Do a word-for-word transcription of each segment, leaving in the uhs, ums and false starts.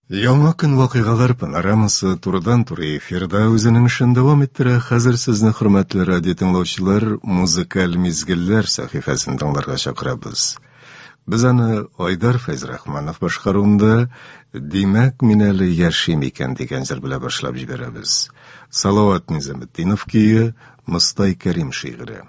Яңа көн вакыйгалар панорамасы турыдан-туры эфирда үзенең эшен дәвам иттерә. Хәзер сезне, хөрмәтле радио тыңлаучылар, музыкаль мизгелләр сәхифәсен тыңларга чакырабыз. Без аны Айдар Фәйзрахманов башкаруында «Димәк мин әле яшим икән» дигән җыр белән башлап җибәрәбез. Салават Низаметдинов көе, Мостай Кәрим шигыре.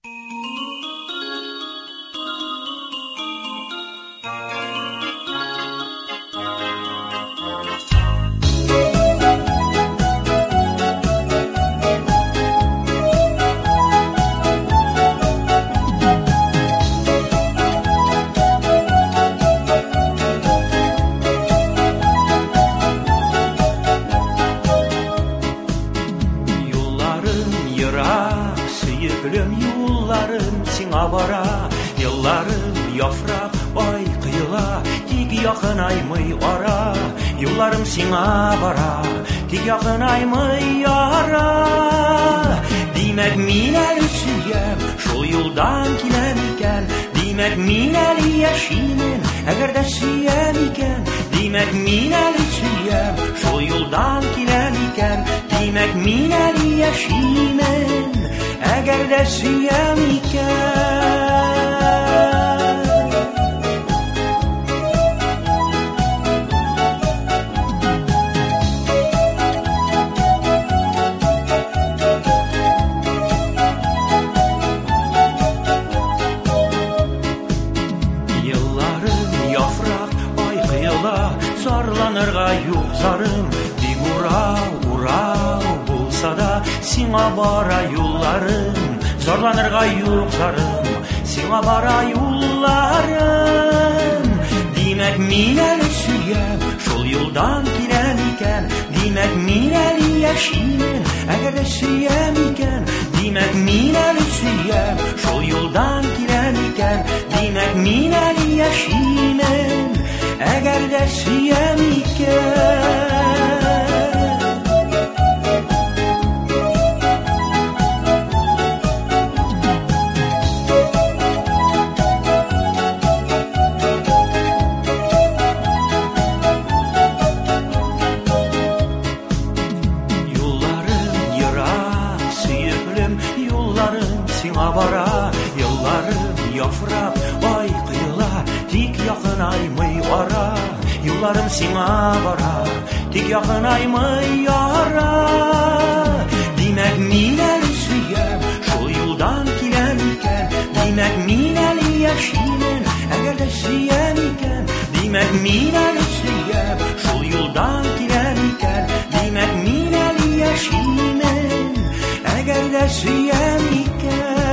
Yollarım sina bara, tik yakın aymay yara. Demek min eli süyem, şu yoldan kilem iken. Demek min eli yaşimin, eğer de süyem iken. Demek min eli süyem, şu yoldan kilem iken. Demek min eli yaşimin, eğer de süyem iken. Zarlanırga yok zarım, bir ura ura bulsa da sina bara yollarım. Zarlanırga yok zarım, sina bara yollarım. Demek min eli süyem, şol yoldan kilem iken. Demek min eli yaşimin, eğer de süyem iken. Demek min eli süyem, şol yoldan kilem iken. Demek min eli yaşimin, eğer de süyem iken. Yollarım yırak süyüklüm, yollarım sina bara. Yollarım yafrak ay kıyıla, tik yakın aymay ara. Yollarım sina bara, tik yakın aymay ara. Demek min eli süyem, şu yoldan kilem iken. Demek min eli yaşimin, eğer de süyem iken. Demek min eli süyem, şu yoldan kilem iken. Demek min eli yaşimin, eğer de süyem iken.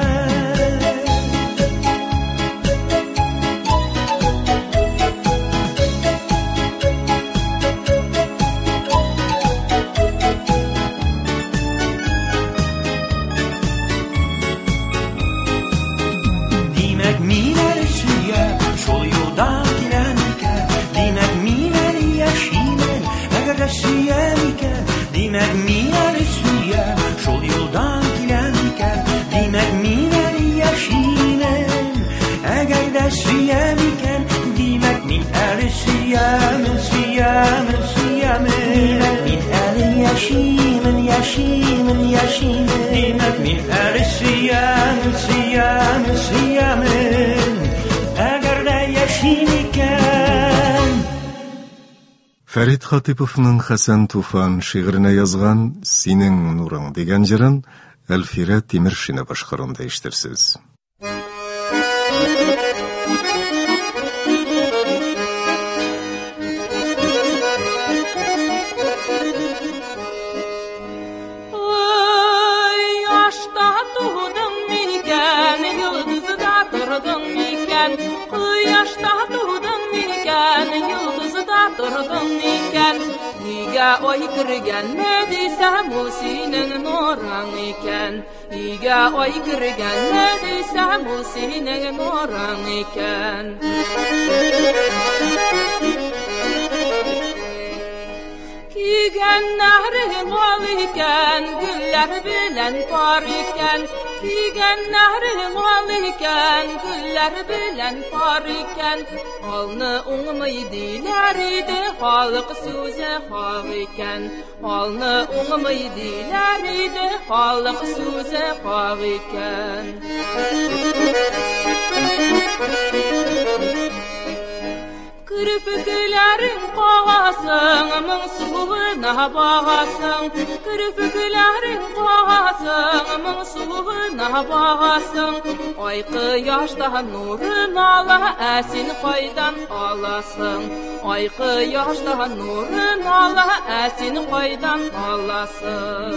Demek min eli süyem, şol yoldan kilem iken. Demek min eli yaşimin, eğer de süyem iken. Demek min eli süyemin, süyemin, süyemin. Demek min eli yaşimin, yaşimin, yaşimin. Demek min eli süyemin, süyemin, süyemin. Eğer de yaşim iken. Фәрит Хатиповның Хәсән Туфан шигыренә язган «Синең нурың» дигән җырын Әлфирә Тимершина башкаруында ишетерсез. Oy kirgen ne desem o senin nurun iken. İge oy kirgen ne desem o senin nurun iken. Kigen nehrin ol iken, güller bilen par iken. Süygenlerin ol iken, güller bilen par iken, alnı uğmaydiler idi, halk söze hal iken, alnı uğmaydiler idi, halk söze hal iken. Kırpıklerin kağasın, mın suğuna bağasın. Kırpıklerin kağasın, mın suğuna bağasın. Aykı yaşta nurun ala, əsin qaydan alasın. Aykı yaşta nurun ala, əsin qaydan alasın.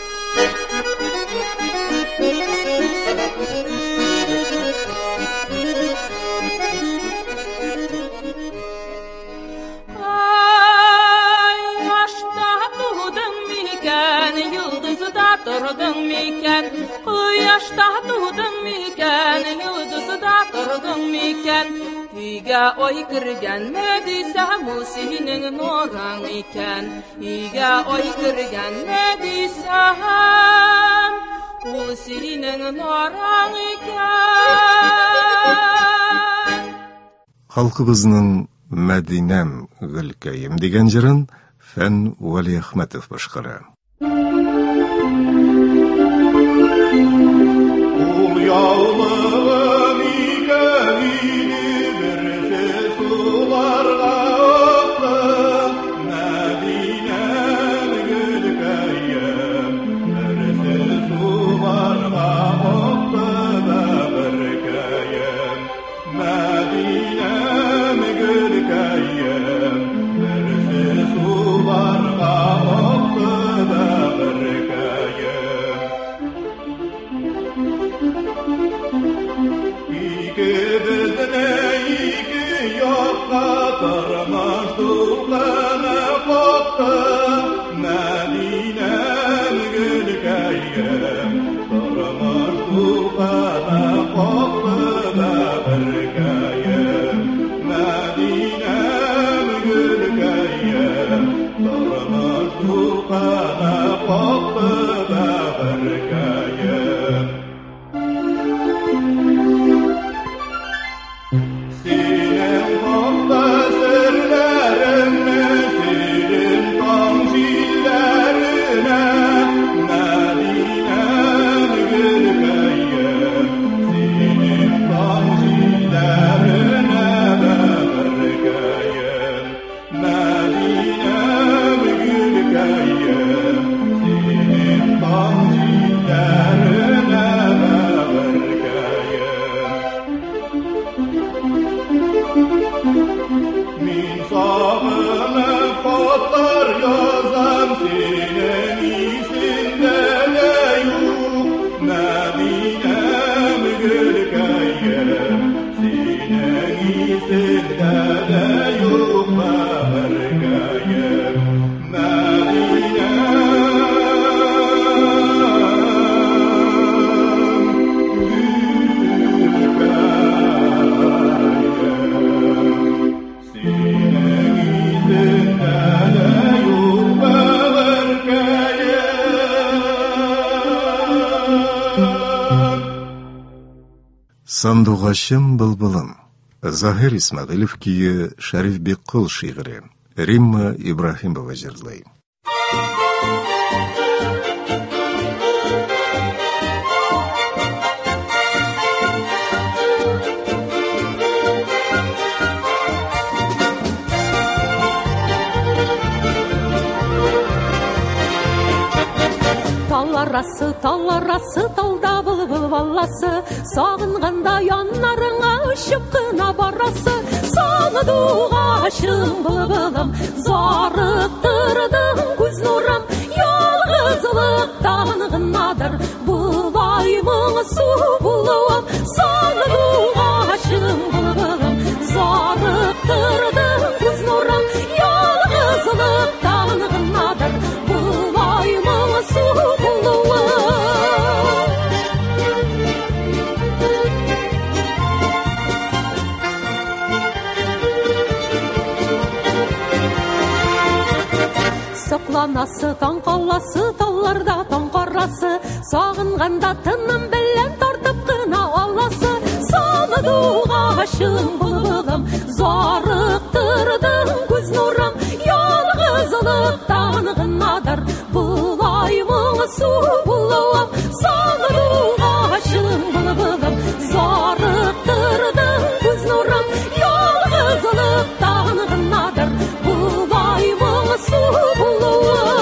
Durdun miken, kıyaşta durdun miken, yıldızda durdun miken. Üyge oy kirgenmediyse Musi'nin nuran iken. Üyge oy kirgenmediyse Musi'nin nuran iken. Halkımızın Medinem Gülkayım degen jırın Fen Vali Ahmetov başqara. Yağmurun ikenini birisi sularga attım. Medine'm Gülkayım birisi sularga attı da berkayım. Medine'm Gülkayım birisi sularga attı da berkayım. İki bizne iki yokka tırmıştıklarına koptu. Medine'm Gülkayım tırmıştıklarına koptu da berkayım. Medine'm Gülkayım tırmıştıklarına koptu da berkayım. Sinem hakta sırlarını, sirim tanzillerine, Medine'm Gülkayım, sirim tanzillerine berkayım. Medine'm Gülkayım, sirim tanzillerine berkayım. Min sağını patlar yazam, senin isinde de yok. Medine'm Gülkayım, senin isinde de yok berkayım. Medine'm Сандуғашым былбылым. Захир Исмағилов күйі Шариф Бекқұл шиғыры. Римма Ибрахимова жырлай. Таларасы, таларасы, талда бұлбұл баласы, сағынғанда янарыңа ұшып қына барасы. Сағынуғашым бұлбұлым, зарықтырдың көз нұрым, ялғызлықтан ғынадыр бұлай мұңсу бұлуым. Сағынуғашым бұлбұлым, зарықтырдың көз нұрым, ялғызлықтан ғынадыр бұлай мұңсу бұлуым. Сықланасы, таң қаласы, талларда таң қарасы, сағынғанда тыным біл қына аласы, салыдуға ашым бұлбылым, зарықтырдың көз нұрым, ялғызылықтан ғынадар, бұлай мұңсу бұлуым, салыдуға ашым бұлбылым, зарықтырдың көз нұрым, ялғызылықтан ғынадар, бұлай мұңсу бұлуым.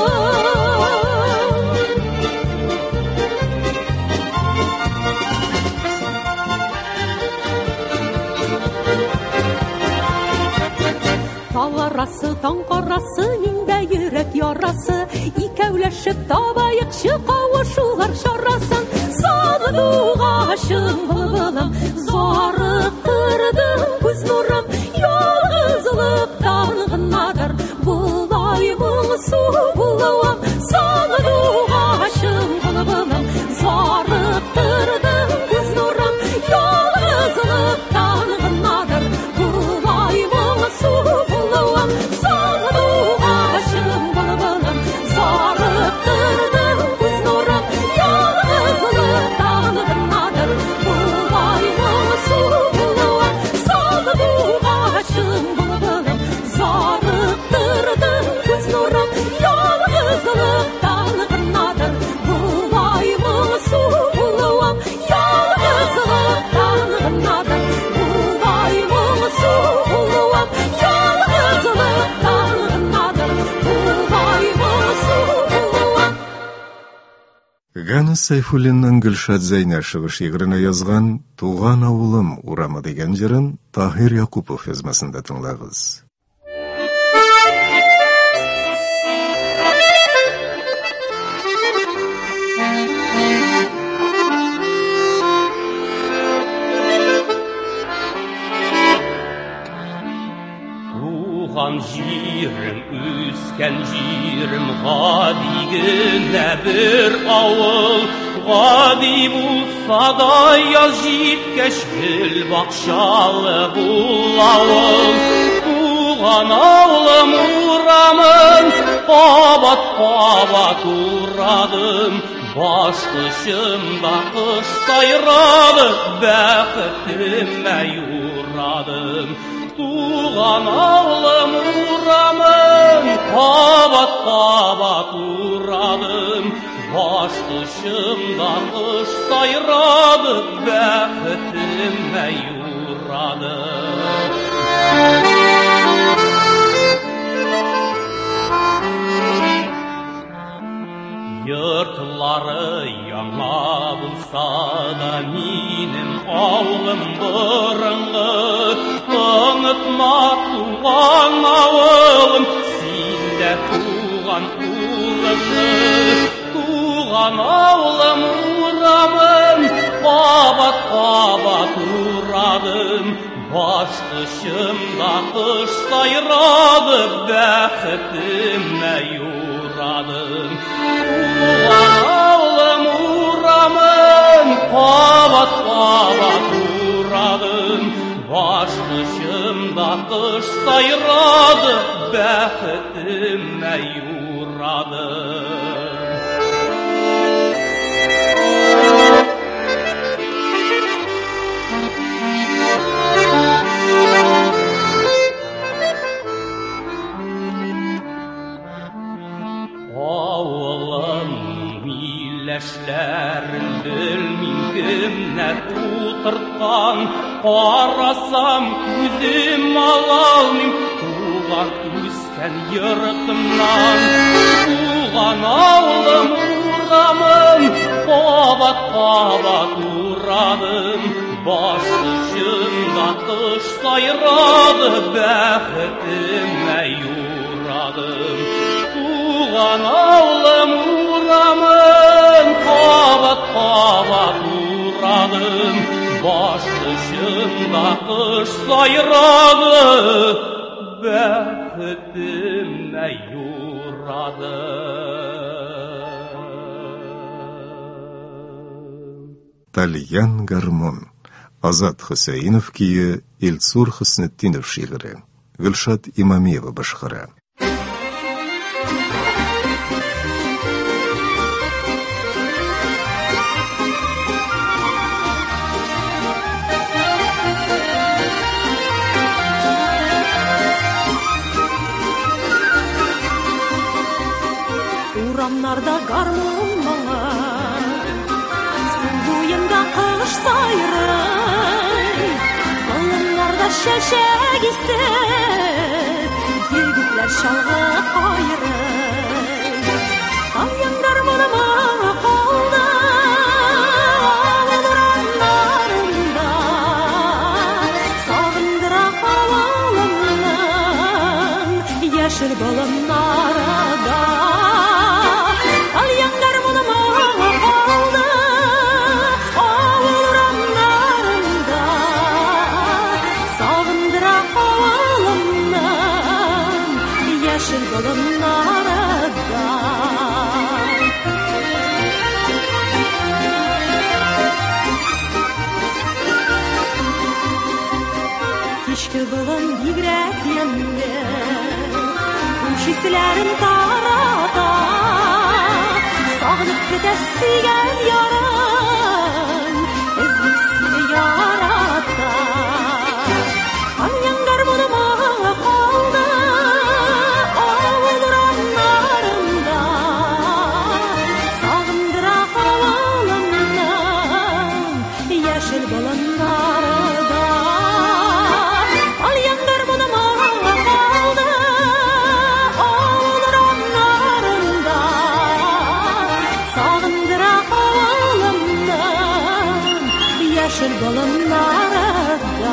Таларасы, таң қарасы, менде йөрәк ярасы, икәүләшеп табайықшы қауышулар шарасын, салыдуға ашым бұлбылым, зарықтырдың көз нұрым, ялғызылықтан ғынадар, бұлай мұңсу бұлуым, салыдуға ашым бұлбылым, зарықтырдың көз нұрым, ялғызылықтан ғынадар, бұлай мұңсу бұлуым, салыдуға ашым бұлбылым, зарықтырдың көз нұрым, ялғызылықтан ғынадар, бұлай мұңсу бұлуым, салыдуға ашым бұлбылым, зарықтырдың көз нұрым, ялғызылықтан ғынадар, бұлай мұңсу бұлуым, ялғызылықтан ғынадар, бұлай мұңсу бұлуым, ялғызылықтан ғынадар, бұлай мұңсу бұлуым. Ганна Сайфуллинның Гүлшат Зәйнәшева шигырына язган «Туган авылым» урамы дигән җырын Таһир Якупов язмасында тыңлагыз. Туған жирім, үскен жирім, ғадигіне бір ауыл, ғади бұлса да яз житкеш гүл бақшалы бұл ауыл. Туған ауылым урамын, қабат-қабат урадым, башқышымда қыш сайрады, бәқітіме юрадым. Туған ауылым урамын, қабат-қабат урадым, башқышымда қыш сайрады, бәқітіме юрадым. Йыртлары яңа булса да минем ауылым бұрынғы, ұнытма туған ауылым, сенде туған улымды. Туған ауылым урамын, қабат-қабат урадым, башқышымда қыш сайрады, бәқітіме юрадым. Туған ауылым урамын, қабат-қабат урадым, башқышымда қыш сайрады, бәқітіме юрадым. Яшьләрен белмим кемнәр утырткан, карасам күзем алалмыйм туган үскән йортымнан. Туган авылым урамын, кабат-кабат урадым, башкышымда кыш сайрады, бәхетемә юрадым. Туган авылым урамын, кабат-кабат урадым, башкышымда кыш сайрады, бәхетемә юрадым. Тальян гармон. Азат Хөсәйинов кие, Илсур Хөснетдинов шигыре. Гөлшат Имамиева башкара. урамнарда гармун моңы, сул буенда кыш сайры, болыннарда шәшәк исе, егетләр чалгы кайры. Калган гармуныма калды, урамнарында, сагындыра авылымнан, яшел болыннарда. Калган гармуныма калды, урамнарында, сагындыра авылымнан, яшел болыннарда. Кичке болын бигрәк ямлы, үчисләрен тарата, сагынып көтә сөйгән ярын, эзлек сине ярата. Калган гармуныма калды, авыл урамнарында, сагындыра авылымнан, яшел болыннарда. Калган гармуныма калды, авыл урамнарында, сагындыра авылымнан, яшел болыннарда.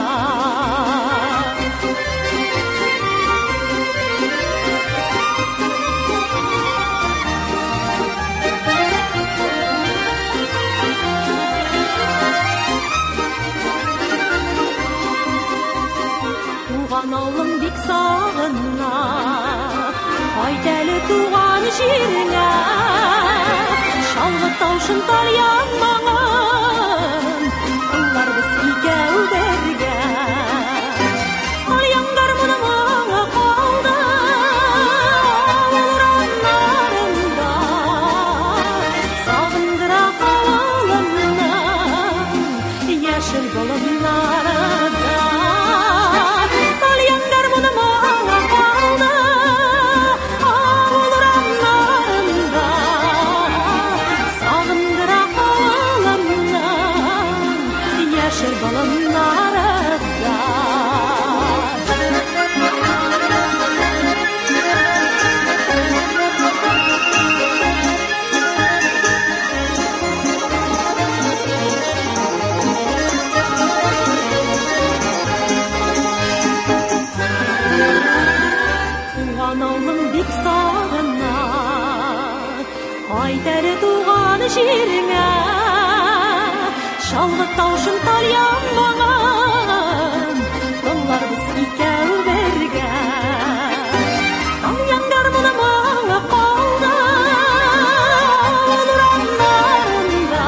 Туган авылым бик сагына, кайт әле туган җиреңә, чалгы таушын тарьянмаган, кылларбыз икәү бергә. Калган гармуныма калды, авыл урамнарында, сагындыра авылымнан, яшел болыннарда. Калган гармуныма калды, авыл урамнарында, сагындыра авылымнан, яшел болыннарда. Туган авылым бик сагына, кайт әле туган җиреңә, чалгы таушын тарьянмаган, кылларбыз икәү бергә. Калган гармуныма калды, авыл урамнарында,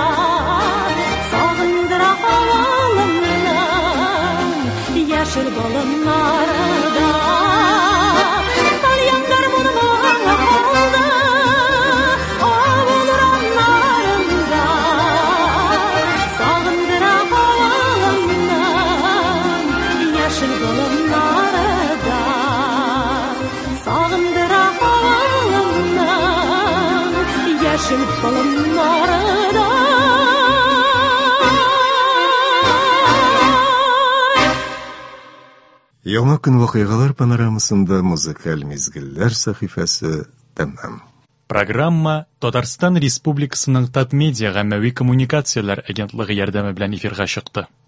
сагындыра авылымнан, яшел болыннарда. Калган гармуныма калды, авыл урамнарында, сагындыра авылымнан, яшел болыннарда. Сагындыра авылымнан, яшел болыннарда. Яңа көн вакыйгалар панорамасында музыкаль мизгелләр сәхифәсе тәмам. Программа Татарстан Республикасының Татмедиа гаммәви коммуникацияләр агентлыгы ярдәме белән эфирга чыкты.